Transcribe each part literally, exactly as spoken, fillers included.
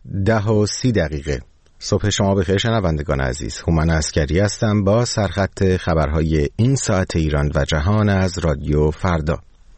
ده و سی دقیقه. صبح شما بخیر شنوندگان عزیز. هومن عسکری هستم با سرخط خبرهای این ساعت ایران و جهان از رادیو فردا.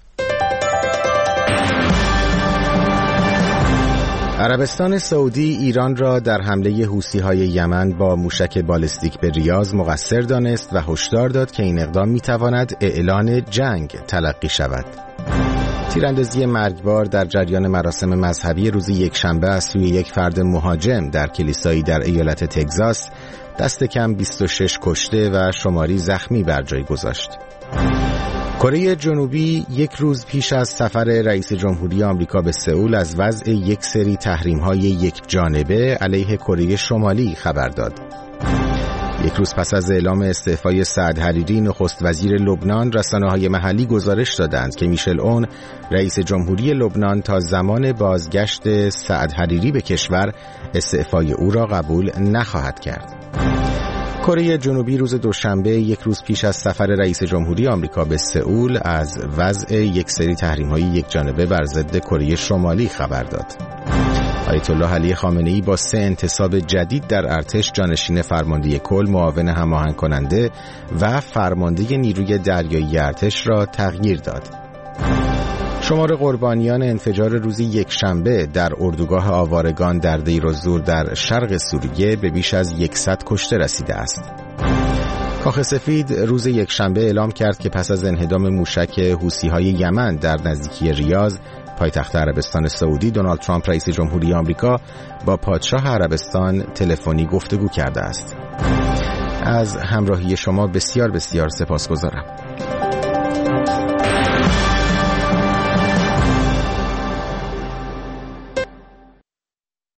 عربستان سعودی ایران را در حمله حوثی‌های یمن با موشک بالستیک به ریاض مقصر دانست و هشدار داد که این اقدام می‌تواند اعلان جنگ تلقی شود. تیراندازی مرگبار در جریان مراسم مذهبی روز یکشنبه از سوی یک فرد مهاجم در کلیسایی در ایالت تگزاس دست کم بیست و شش کشته و شماری زخمی بر جای گذاشت. کره جنوبی یک روز پیش از سفر رئیس جمهوری آمریکا به سئول از وضع یک سری تحریم‌های یک جانبه علیه کره شمالی خبر داد. یک روز پس از اعلام استعفای سعد حریری نخست وزیر لبنان، رسانه‌های محلی گزارش دادند که میشل اون رئیس جمهوری لبنان تا زمان بازگشت سعد حریری به کشور استعفای او را قبول نخواهد کرد. کره جنوبی روز دوشنبه یک روز پیش از سفر رئیس جمهوری آمریکا به سئول از وضع یک سری تحریم‌های یک جانبه بر ضد کره شمالی خبر داد. آیت الله علی خامنه‌ای با سه انتصاب جدید در ارتش جانشین فرمانده کل، معاون هماهنگ کننده و فرمانده نیروی دریایی ارتش را تغییر داد. شمار قربانیان انفجار روز یکشنبه در اردوگاه آوارگان در دیر الزور در شرق سوریه به بیش از صد کشته رسیده است. کاخ سفید روز یکشنبه اعلام کرد که پس از انهدام موشک حوثی‌های یمن در نزدیکی ریاض پایتخت عربستان سعودی، دونالد ترامپ رئیس جمهوری آمریکا با پادشاه عربستان تلفنی گفتگو کرده است. از همراهی شما بسیار بسیار سپاسگزارم.